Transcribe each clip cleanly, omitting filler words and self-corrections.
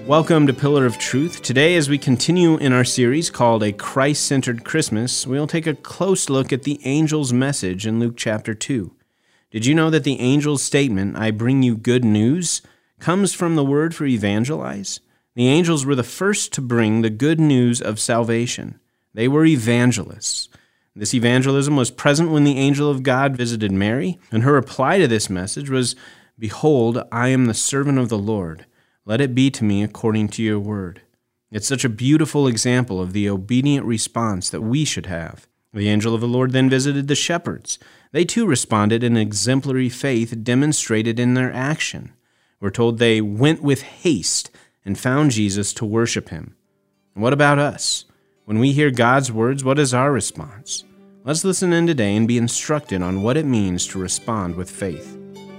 Welcome to Pillar of Truth. Today, as we continue in our series called A Christ-Centered Christmas, we'll take a close look at the angel's message in Luke chapter 2. Did you know that the angel's statement, "I bring you good news," comes from the word for evangelize? The angels were the first to bring the good news of salvation. They were evangelists. This evangelism was present when the angel of God visited Mary, and her reply to this message was, "Behold, I am the servant of the Lord. Let it be to me according to your word." It's such a beautiful example of the obedient response that we should have. The angel of the Lord then visited the shepherds. They too responded in exemplary faith demonstrated in their action. We're told they went with haste and found Jesus to worship him. And what about us? When we hear God's words, what is our response? Let's listen in today and be instructed on what it means to respond with faith.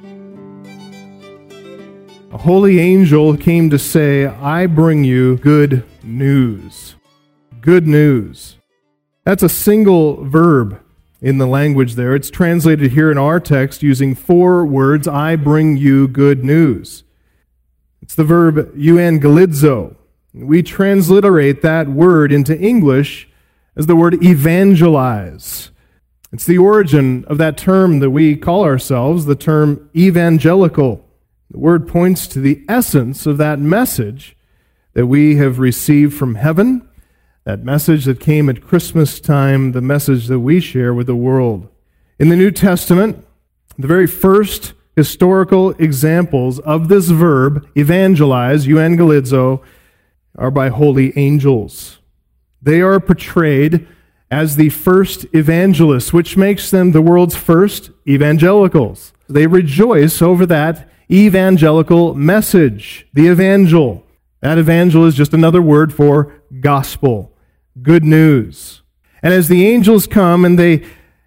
A holy angel came to say, "I bring you good news." Good news. That's a single verb in the language there. It's translated here in our text using 4 words, "I bring you good news." It's the verb euangelizo. We transliterate that word into English as the word evangelize. It's the origin of that term that we call ourselves, the term evangelical. The word points to the essence of that message that we have received from heaven, that message that came at Christmas time, the message that we share with the world. In the New Testament, the very first historical examples of this verb, evangelize, euangelizo, are by holy angels. They are portrayed as the first evangelists, which makes them the world's first evangelicals. They rejoice over that evangelical message, the evangel. That evangel is just another word for gospel, good news. And as the angels come and they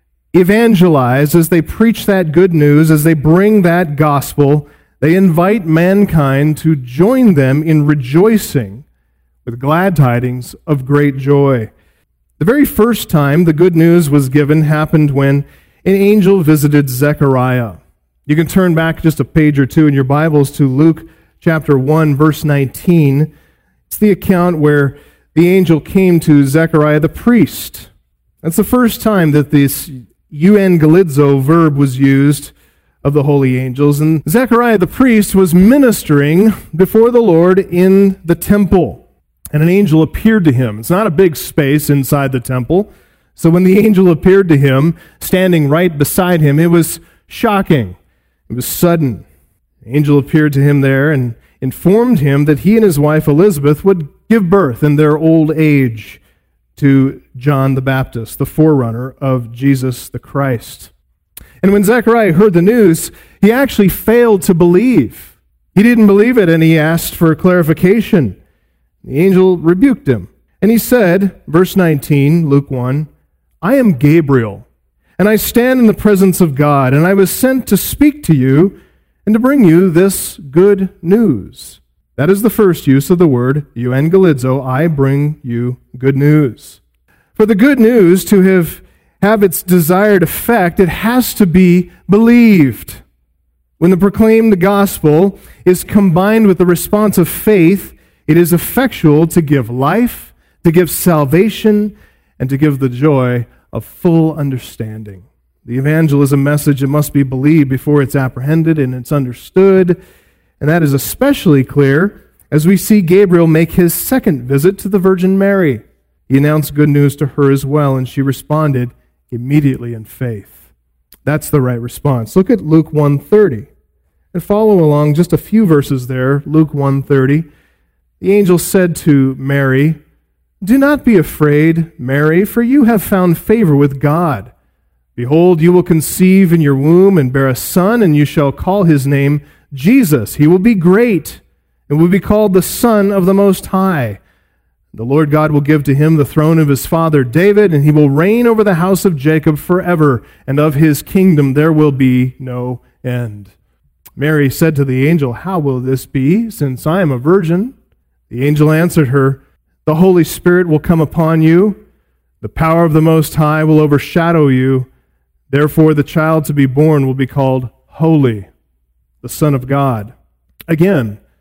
evangelize, as they preach that good news, as they bring that gospel, they invite mankind to join them in rejoicing with glad tidings of great joy. The very first time the good news was given happened when an angel visited Zechariah. You can turn back just a page or two in your Bibles to Luke chapter 1, verse 19. It's the account where the angel came to Zechariah the priest. That's the first time that this euangelizo verb was used of the holy angels. And Zechariah the priest was ministering before the Lord in the temple. And an angel appeared to him. It's not a big space inside the temple. So when the angel appeared to him, standing right beside him, it was shocking. It was sudden. The angel appeared to him there and informed him that he and his wife Elizabeth would give birth in their old age to John the Baptist, the forerunner of Jesus the Christ. And when Zechariah heard the news, he actually failed to believe. He didn't believe it, and he asked for clarification. The angel rebuked him. And he said, verse 19, Luke 1, "I am Gabriel, and I stand in the presence of God, and I was sent to speak to you and to bring you this good news." That is the first use of the word euangelizo, "I bring you good news." For the good news to have its desired effect, it has to be believed. When the proclaimed gospel is combined with the response of faith, it is effectual to give life, to give salvation, and to give the joy of full understanding. The evangelism message, it must be believed before it's apprehended and it's understood. And that is especially clear as we see Gabriel make his second visit to the Virgin Mary. He announced good news to her as well, and she responded immediately in faith. That's the right response. Look at Luke 1:30 and follow along just a few verses there. Luke 1:30. The angel said to Mary, "Do not be afraid, Mary, for you have found favor with God. Behold, you will conceive in your womb and bear a son, and you shall call his name Jesus. He will be great and will be called the Son of the Most High. The Lord God will give to him the throne of his father David, and he will reign over the house of Jacob forever, and of his kingdom there will be no end." Mary said to the angel, "How will this be, since I am a virgin?" The angel answered her, "The Holy Spirit will come upon you. The power of the Most High will overshadow you. Therefore, the child to be born will be called Holy, the Son of God." Again,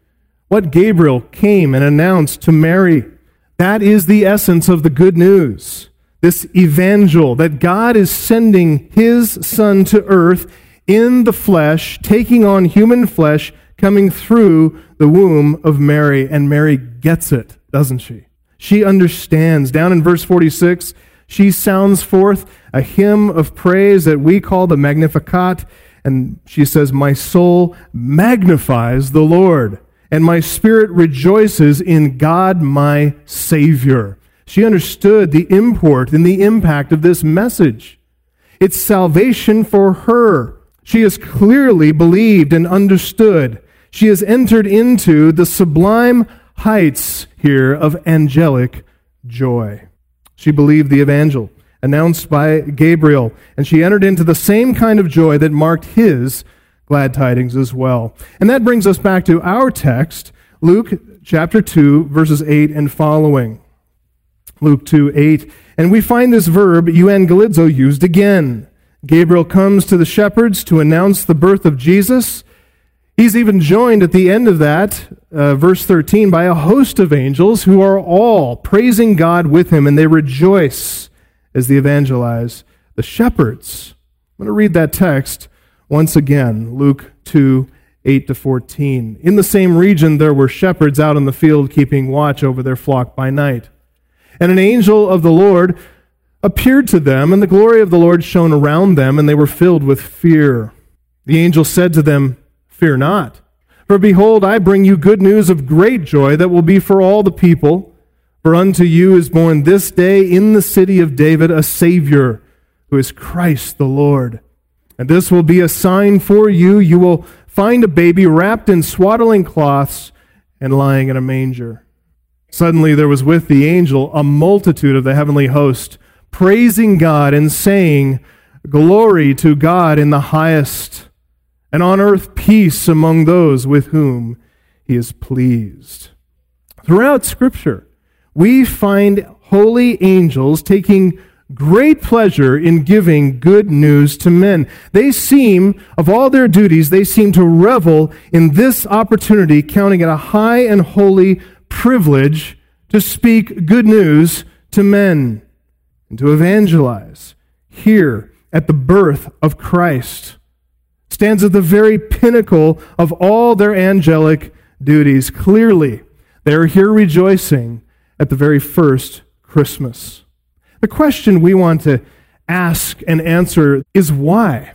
what Gabriel came and announced to Mary. That is the essence of the good news. This evangel, that God is sending his Son to earth in the flesh, taking on human flesh, coming through the womb of Mary. And Mary gets it, doesn't she? She understands. Down in verse 46, she sounds forth a hymn of praise that we call the Magnificat. And she says, "My soul magnifies the Lord, and my spirit rejoices in God my Savior." She understood the import and the impact of this message. It's salvation for her. She has clearly believed and understood. She has entered into the sublime heights here of angelic joy. She believed the evangel announced by Gabriel, and she entered into the same kind of joy that marked his glad tidings as well. And that brings us back to our text, Luke chapter 2, verses 8 and following. Luke 2:8, and we find this verb, euangelizo, used again. Gabriel comes to the shepherds to announce the birth of Jesus. He's even joined at the end of that, verse 13, by a host of angels who are all praising God with him, and they rejoice as they evangelize the shepherds. I'm going to read that text once again, Luke 2:8-14. In the same region there were shepherds out in the field keeping watch over their flock by night. And an angel of the Lord appeared to them, and the glory of the Lord shone around them, and they were filled with fear. The angel said to them, "Fear not, for behold, I bring you good news of great joy that will be for all the people. For unto you is born this day in the city of David a Savior, who is Christ the Lord. And this will be a sign for you. You will find a baby wrapped in swaddling cloths and lying in a manger." Suddenly there was with the angel a multitude of the heavenly host, praising God and saying, "Glory to God in the highest, and on earth peace among those with whom he is pleased." Throughout Scripture, we find holy angels taking great pleasure in giving good news to men. They seem, of all their duties, they seem to revel in this opportunity, counting it a high and holy privilege to speak good news to men and to evangelize. Here, at the birth of Christ, stands at the very pinnacle of all their angelic duties. Clearly, they are here rejoicing at the very first Christmas. The question we want to ask and answer is why?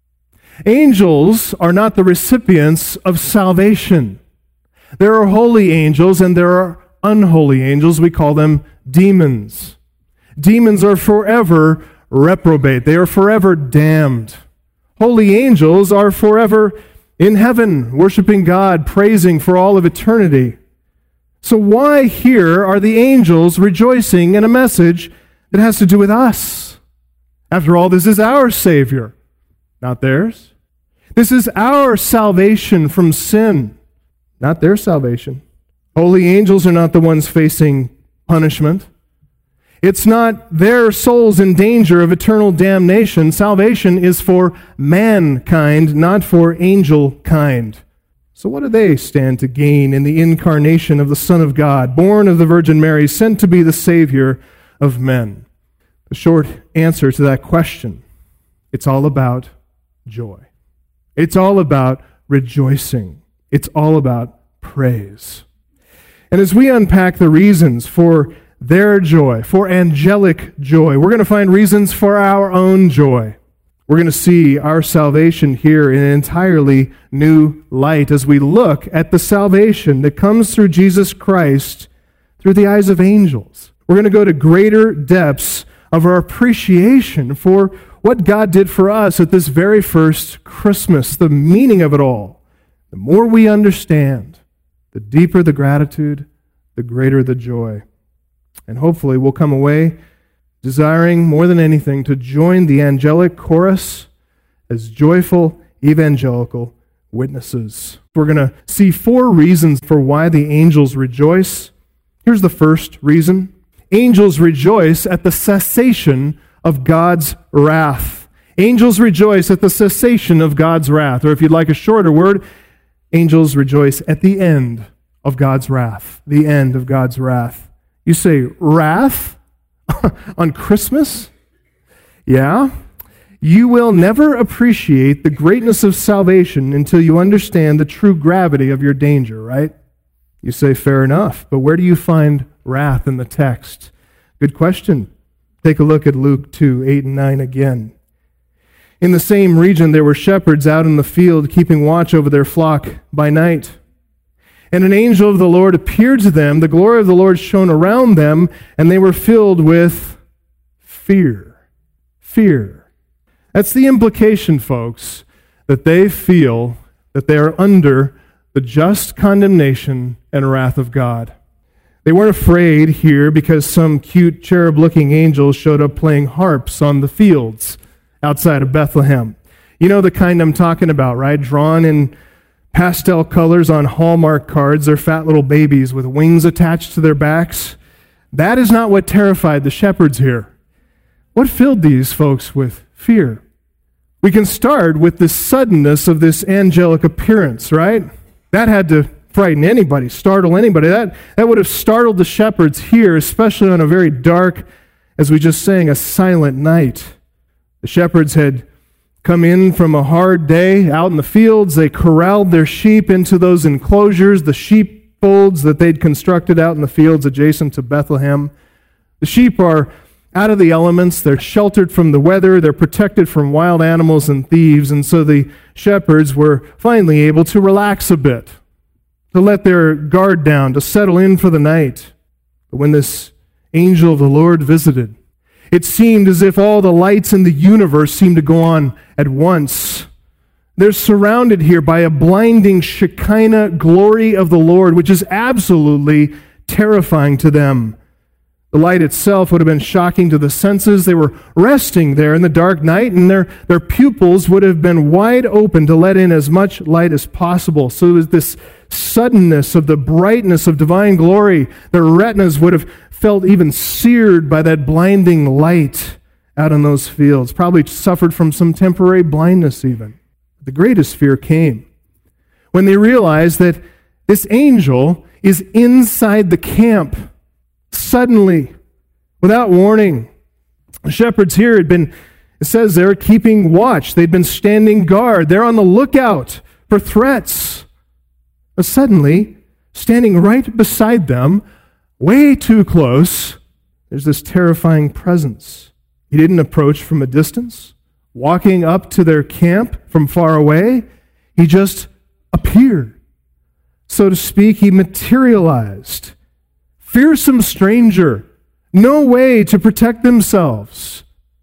Angels are not the recipients of salvation. There are holy angels and there are unholy angels. We call them demons. Demons are forever reprobate. They are forever damned. Holy angels are forever in heaven, worshiping God, praising for all of eternity. So why here are the angels rejoicing in a message that has to do with us? After all, this is our Savior, not theirs. This is our salvation from sin, not their salvation. Holy angels are not the ones facing punishment. It's not their souls in danger of eternal damnation. Salvation is for mankind, not for angel kind. So what do they stand to gain in the incarnation of the Son of God, born of the Virgin Mary, sent to be the Savior of men? The short answer to that question, it's all about joy. It's all about rejoicing. It's all about praise. And as we unpack the reasons for their joy, for angelic joy, we're going to find reasons for our own joy. We're going to see our salvation here in an entirely new light as we look at the salvation that comes through Jesus Christ through the eyes of angels. We're going to go to greater depths of our appreciation for what God did for us at this very first Christmas, the meaning of it all. The more we understand, the deeper the gratitude, the greater the joy. And hopefully we'll come away desiring more than anything to join the angelic chorus as joyful evangelical witnesses. We're going to see 4 reasons for why the angels rejoice. Here's the first reason. Angels rejoice at the cessation of God's wrath. Angels rejoice at the cessation of God's wrath. Or if you'd like a shorter word, angels rejoice at the end of God's wrath, the end of God's wrath. You say, wrath on Christmas? Yeah. You will never appreciate the greatness of salvation until you understand the true gravity of your danger, right? You say, fair enough, but where do you find wrath in the text? Good question. Take a look at Luke 2, 8 and 9 again. In the same region there were shepherds out in the field keeping watch over their flock by night. And an angel of the Lord appeared to them, the glory of the Lord shone around them, and they were filled with fear. Fear. That's the implication, folks, that they feel that they are under the just condemnation and wrath of God. They weren't afraid here because some cute cherub-looking angels showed up playing harps on the fields outside of Bethlehem. You know the kind I'm talking about, right? Drawn in pastel colors on Hallmark cards. They're fat little babies with wings attached to their backs. That is not what terrified the shepherds here. What filled these folks with fear? We can start with the suddenness of this angelic appearance, right? That had to frighten anybody, startle anybody. That would have startled the shepherds here, especially on a very dark, as we just sang, a silent night. The shepherds had come in from a hard day out in the fields. They corralled their sheep into those enclosures, the sheepfolds that they'd constructed out in the fields adjacent to Bethlehem. The sheep are out of the elements. They're sheltered from the weather. They're protected from wild animals and thieves. And so the shepherds were finally able to relax a bit, to let their guard down, to settle in for the night. But when this angel of the Lord visited, it seemed as if all the lights in the universe seemed to go on at once. They're surrounded here by a blinding Shekinah glory of the Lord, which is absolutely terrifying to them. The light itself would have been shocking to the senses. They were resting there in the dark night, and their pupils would have been wide open to let in as much light as possible. So it was this suddenness of the brightness of divine glory. Their retinas would have felt even seared by that blinding light out in those fields, probably suffered from some temporary blindness even. The greatest fear came when they realized that this angel is inside the camp, suddenly, without warning. The shepherds here had been, it says they're keeping watch. They'd been standing guard. They're on the lookout for threats. But suddenly, standing right beside them, way too close, there's this terrifying presence. He didn't approach from a distance, walking up to their camp from far away. He just appeared. So to speak, he materialized. Fearsome stranger, no way to protect themselves.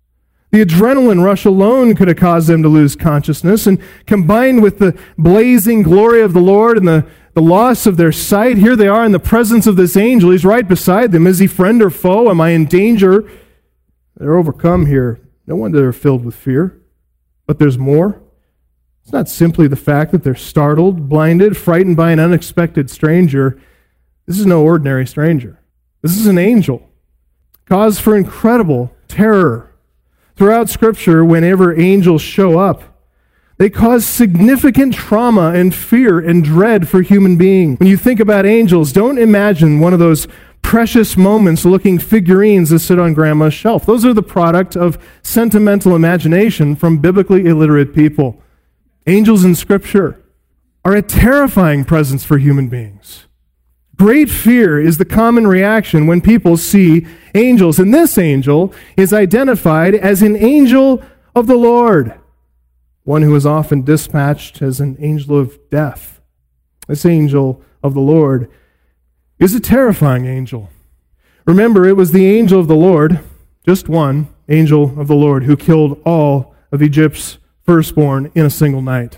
The adrenaline rush alone could have caused them to lose consciousness, and combined with the blazing glory of the Lord and the loss of their sight, here they are in the presence of this angel. He's right beside them. Is he friend or foe? Am I in danger? They're overcome here. No wonder they're filled with fear. But there's more. It's not simply the fact that they're startled, blinded, frightened by an unexpected stranger. This is no ordinary stranger. This is an angel. Cause for incredible terror. Throughout Scripture, whenever angels show up, they cause significant trauma and fear and dread for human beings. When you think about angels, don't imagine one of those precious moments-looking figurines that sit on grandma's shelf. Those are the product of sentimental imagination from biblically illiterate people. Angels in Scripture are a terrifying presence for human beings. Great fear is the common reaction when people see angels, and this angel is identified as an angel of the Lord, one who is often dispatched as an angel of death. This angel of the Lord is a terrifying angel. Remember, it was the angel of the Lord, just one angel of the Lord, who killed all of Egypt's firstborn in a single night.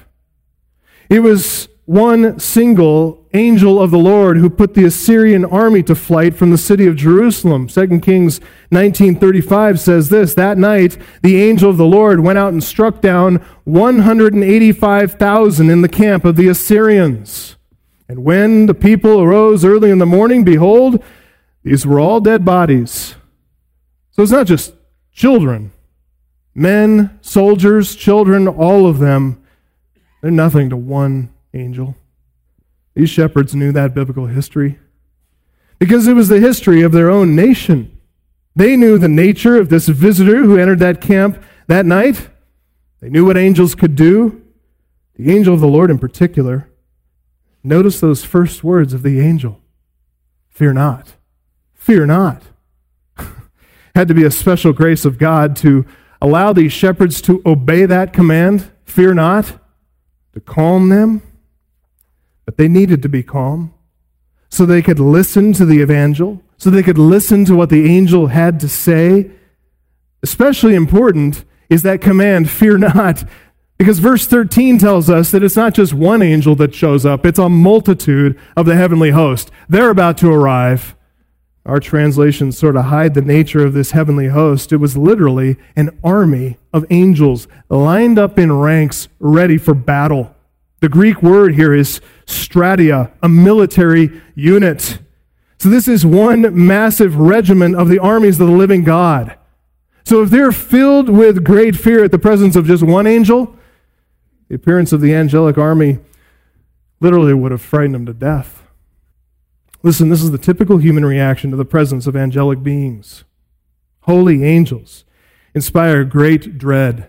It was one single angel of the Lord who put the Assyrian army to flight from the city of Jerusalem. 2 Kings 19:35 says this, that night the angel of the Lord went out and struck down 185,000 in the camp of the Assyrians. And when the people arose early in the morning, behold, these were all dead bodies. So it's not just children. Men, soldiers, children, all of them, they're nothing to one angel. These shepherds knew that biblical history because it was the history of their own nation. They knew the nature of this visitor who entered that camp that night. They knew what angels could do. The angel of the Lord in particular. Notice those first words of the angel. Fear not. Fear not. Had to be a special grace of God to allow these shepherds to obey that command, fear not, to calm them. But they needed to be calm so they could listen to the evangel, so they could listen to what the angel had to say. Especially important is that command, fear not, because verse 13 tells us that it's not just one angel that shows up, it's a multitude of the heavenly host. They're about to arrive. Our translations sort of hide the nature of this heavenly host. It was literally an army of angels lined up in ranks ready for battle. The Greek word here is stratia, a military unit. So this is one massive regiment of the armies of the living God. So if they're filled with great fear at the presence of just one angel, the appearance of the angelic army literally would have frightened them to death. Listen, this is the typical human reaction to the presence of angelic beings. Holy angels inspire great dread.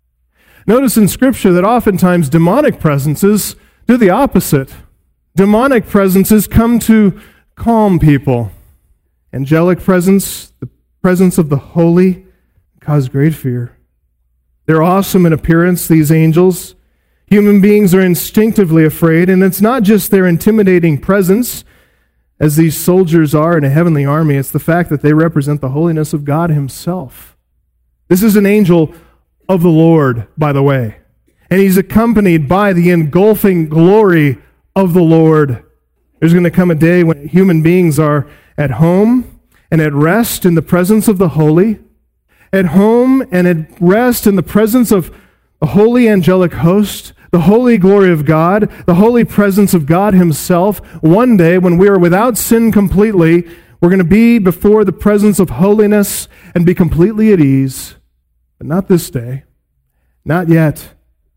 Notice in Scripture that oftentimes demonic presences do the opposite. Demonic presences come to calm people. Angelic presence, the presence of the holy, cause great fear. They're awesome in appearance, these angels. Human beings are instinctively afraid, and it's not just their intimidating presence, as these soldiers are in a heavenly army, it's the fact that they represent the holiness of God himself. This is an angel of the Lord, by the way, and he's accompanied by the engulfing glory of the Lord. There's going to come a day when human beings are at home and at rest in the presence of the holy, at home and at rest in the presence of the holy angelic host, the holy glory of God, the holy presence of God himself. One day, when we are without sin completely, we're going to be before the presence of holiness and be completely at ease. But not this day. Not yet.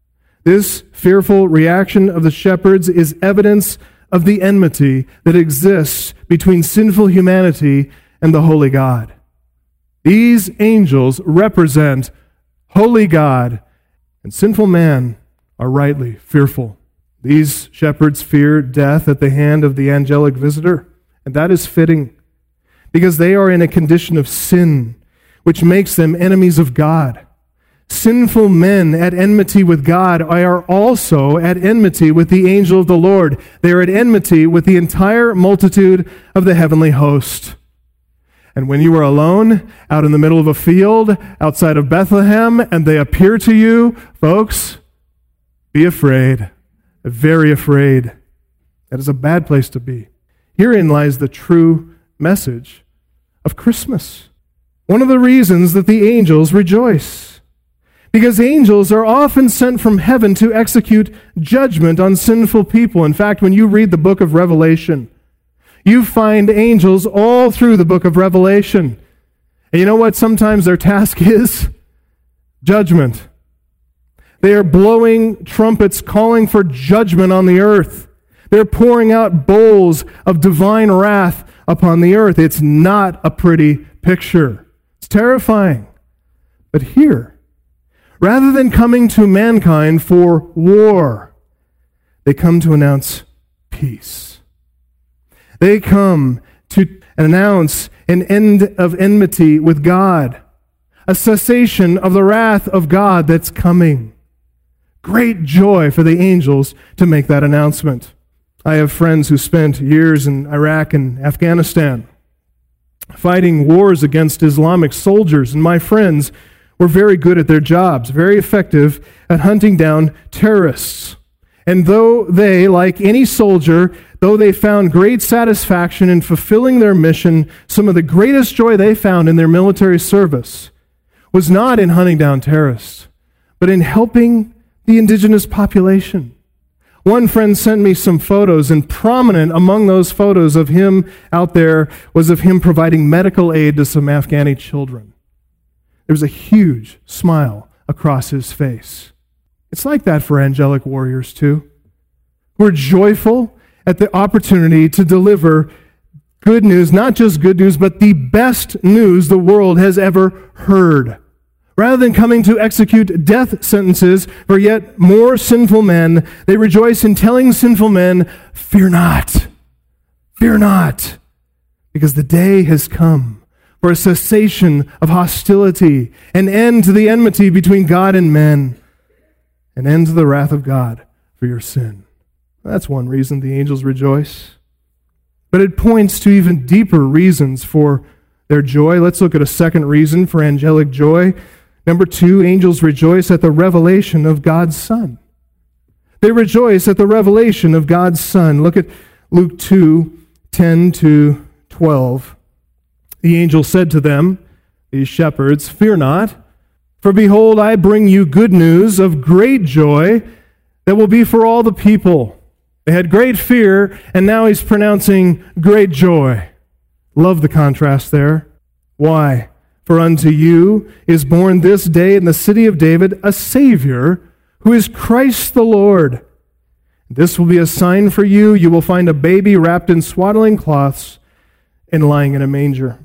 This fearful reaction of the shepherds is evidence of the enmity that exists between sinful humanity and the holy God. These angels represent holy God, and sinful man are rightly fearful. These shepherds fear death at the hand of the angelic visitor, and that is fitting, because they are in a condition of sin, which makes them enemies of God. Sinful men at enmity with God are also at enmity with the angel of the Lord. They are at enmity with the entire multitude of the heavenly host. And when you are alone, out in the middle of a field, outside of Bethlehem, and they appear to you, folks, be afraid, very afraid. That is a bad place to be. Herein lies the true message of Christmas. One of the reasons that the angels rejoice. Because angels are often sent from heaven to execute judgment on sinful people. In fact, when you read the book of Revelation, you find angels all through the book of Revelation. And you know what sometimes their task is? Judgment. They are blowing trumpets, calling for judgment on the earth. They're pouring out bowls of divine wrath upon the earth. It's not a pretty picture. It's terrifying. But here, rather than coming to mankind for war, they come to announce peace. They come to announce an end of enmity with God, a cessation of the wrath of God that's coming. Great joy for the angels to make that announcement. I have friends who spent years in Iraq and Afghanistan fighting wars against Islamic soldiers, and my friends were very good at their jobs, very effective at hunting down terrorists. And though they, like any soldier, though they found great satisfaction in fulfilling their mission, some of the greatest joy they found in their military service was not in hunting down terrorists, but in helping the indigenous population. One friend sent me some photos, and prominent among those photos of him out there was of him providing medical aid to some Afghani children. There was a huge smile across his face. It's like that for angelic warriors too. We're joyful at the opportunity to deliver good news, not just good news, but the best news the world has ever heard. Rather than coming to execute death sentences for yet more sinful men, they rejoice in telling sinful men, "Fear not, fear not," because the day has come for a cessation of hostility, an end to the enmity between God and men, an end to the wrath of God for your sin. That's one reason the angels rejoice. But it points to even deeper reasons for their joy. Let's look at a second reason for angelic joy. Number 2, angels rejoice at the revelation of God's Son. They rejoice at the revelation of God's Son. Look at Luke 2:10-12. The angel said to them, these shepherds, "Fear not, for behold, I bring you good news of great joy that will be for all the people." They had great fear, and now he's pronouncing great joy. Love the contrast there. Why? "For unto you is born this day in the city of David a Savior, who is Christ the Lord. This will be a sign for you. You will find a baby wrapped in swaddling cloths and lying in a manger."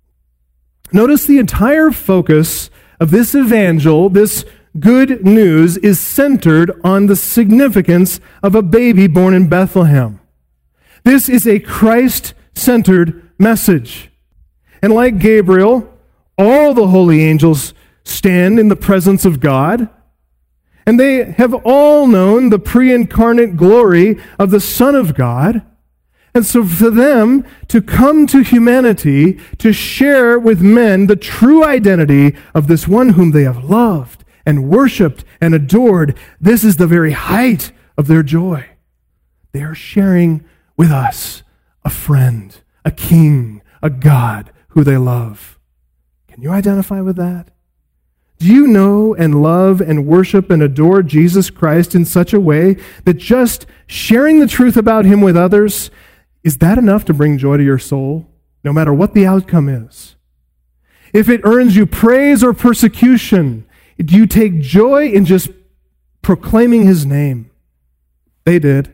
Notice the entire focus of this evangel, this good news, is centered on the significance of a baby born in Bethlehem. This is a Christ-centered message. And like Gabriel, all the holy angels stand in the presence of God, and they have all known the pre-incarnate glory of the Son of God. And so for them to come to humanity to share with men the true identity of this one whom they have loved and worshiped and adored, this is the very height of their joy. They are sharing with us a friend, a king, a God who they love. Can you identify with that? Do you know and love and worship and adore Jesus Christ in such a way that just sharing the truth about him with others, is that enough to bring joy to your soul, no matter what the outcome is? If it earns you praise or persecution, do you take joy in just proclaiming his name? They did.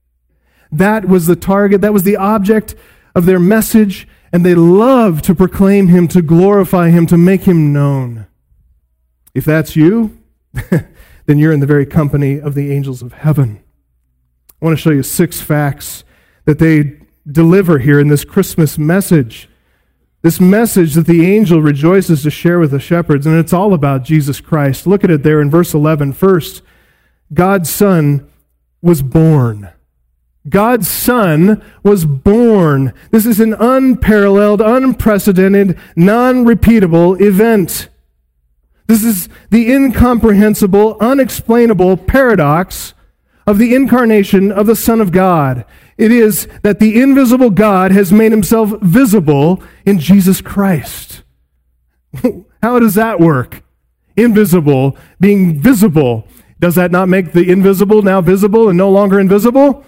That was the target, that was the object of their message, and they loved to proclaim him, to glorify him, to make him known. If that's you, then you're in the very company of the angels of heaven. I want to show you 6 facts that they deliver here in this Christmas message. This message that the angel rejoices to share with the shepherds, and it's all about Jesus Christ. Look at it there in verse 11. First, God's Son was born. God's Son was born. This is an unparalleled, unprecedented, non-repeatable event. This is the incomprehensible, unexplainable paradox of the incarnation of the Son of God. It is that the invisible God has made himself visible in Jesus Christ. How does that work? Invisible being visible. Does that not make the invisible now visible and no longer invisible?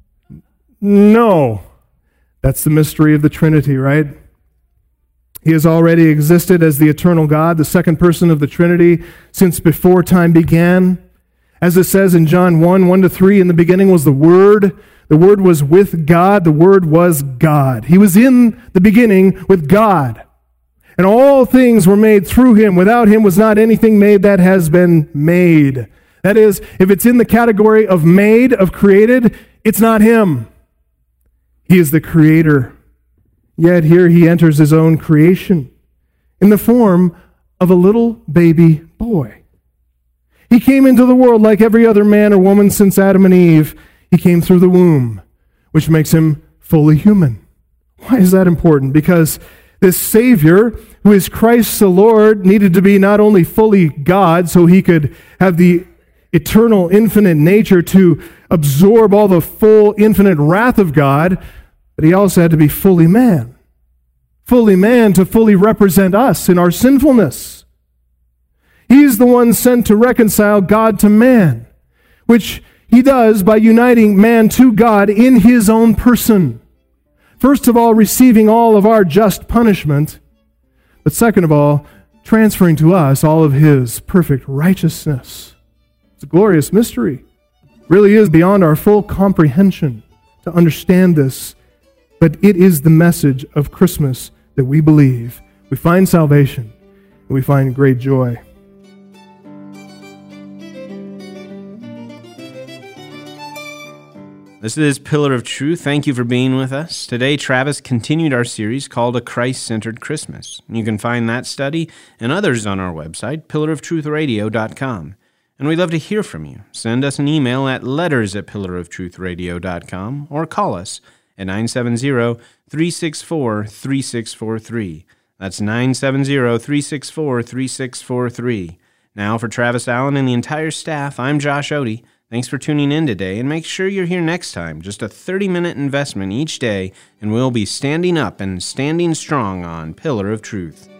No. That's the mystery of the Trinity, right? He has already existed as the eternal God, the second person of the Trinity, since before time began. As it says in John 1:1-3, in the beginning was the Word. The Word was with God. The Word was God. He was in the beginning with God. And all things were made through him. Without him was not anything made that has been made. That is, if it's in the category of made, of created, it's not him. He is the creator. Yet here he enters his own creation in the form of a little baby boy. He came into the world like every other man or woman since Adam and Eve. He came through the womb, which makes him fully human. Why is that important? Because this Savior, who is Christ the Lord, needed to be not only fully God, so he could have the eternal, infinite nature to absorb all the full, infinite wrath of God, but he also had to be fully man. Fully man to fully represent us in our sinfulness. He's the one sent to reconcile God to man, which he does by uniting man to God in his own person. First of all, receiving all of our just punishment, but second of all, transferring to us all of his perfect righteousness. It's a glorious mystery. It really is beyond our full comprehension. to understand this, but it is the message of Christmas that we believe. We find salvation, and we find great joy. This is Pillar of Truth. Thank you for being with us. Today, Travis continued our series called A Christ-Centered Christmas. You can find that study and others on our website, pillaroftruthradio.com. And we'd love to hear from you. Send us an email at letters@pillaroftruthradio.com or call us at 970-364-3643. That's 970-364-3643. Now for Travis Allen and the entire staff, I'm Josh Odie. Thanks for tuning in today, and make sure you're here next time. Just a 30-minute investment each day, and we'll be standing up and standing strong on Pillar of Truth.